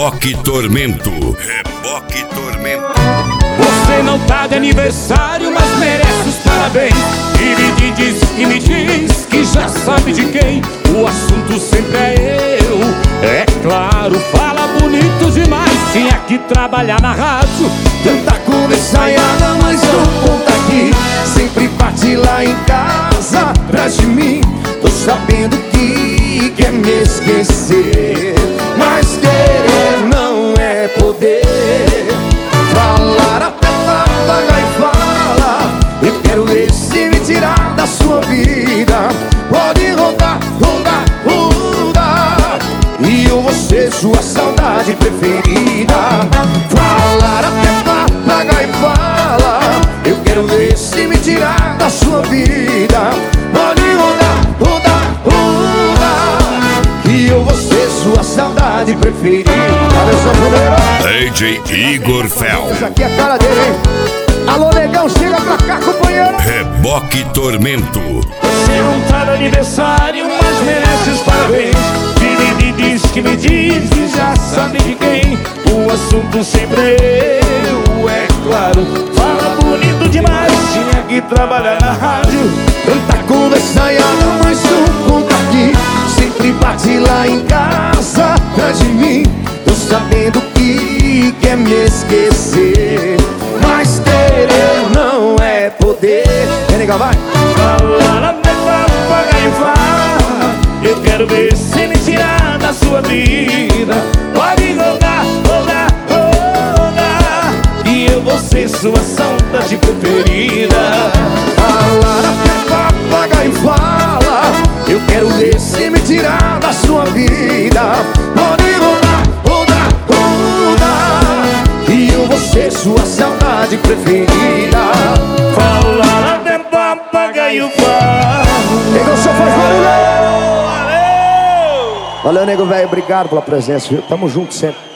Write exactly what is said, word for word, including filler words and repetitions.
Reboque Tormento. Reboque Tormento. Você não tá de aniversário, mas merece os parabéns. E me diz, e me diz que já sabe de quem o assunto sempre é eu. É claro, fala bonito demais. Tinha que trabalhar na rádio. Tanta conversa ensaiada, mas não conta aqui. Sempre bate lá em casa, atrás de mim. Tô sabendo que quer me esquecer, mas querer não é poder. Falar até pagar e fala. Eu quero ver se me tirar da sua vida. Pode rodar, rodar, rodar, e eu vou ser sua saudade preferida. Falar até pagar e fala. Eu quero ver se me tirar da sua vida. Pode rodar, rodar, rodar, e eu vou ser sua saudade preferida. D J Igor Fel. Essa aqui é a cara dele, hein? Alô, negão, chega pra cá, companheiro. Reboque Tormento. Você não tá no aniversário, mas merece os parabéns. E me diz que me diz e já sabe de quem o assunto sempre é eu. É claro, fala bonito demais. Tinha que trabalhar na rádio. Tanta conversa ensaiada, mas não conta aqui. Sempre bate lá em casa, atrás de mim. Tô sabendo que quer me esquecer, mas querer não é poder. Vem, nega, vai. Falar até pagar e fala. Eu quero ver se me tirar da sua vida. Pode rodar, rodar, rodar, e eu vou ser sua saudade preferida. Falar até pagar e fala. Eu quero ver se me tirar da sua vida. Pode rodar, rodar, rodar, e eu vou ser sua saudade preferida. Falar até papagaio fala. Negão, só faz barulho. Valeu, nego velho, obrigado pela presença, viu? Tamo junto sempre.